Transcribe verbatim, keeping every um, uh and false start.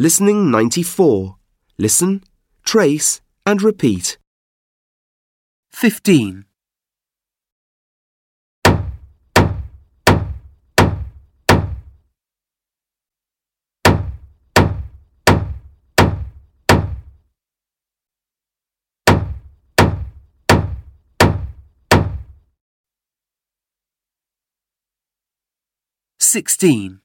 Listening ninety-four. Listen, trace and repeat. Fifteen. Sixteen.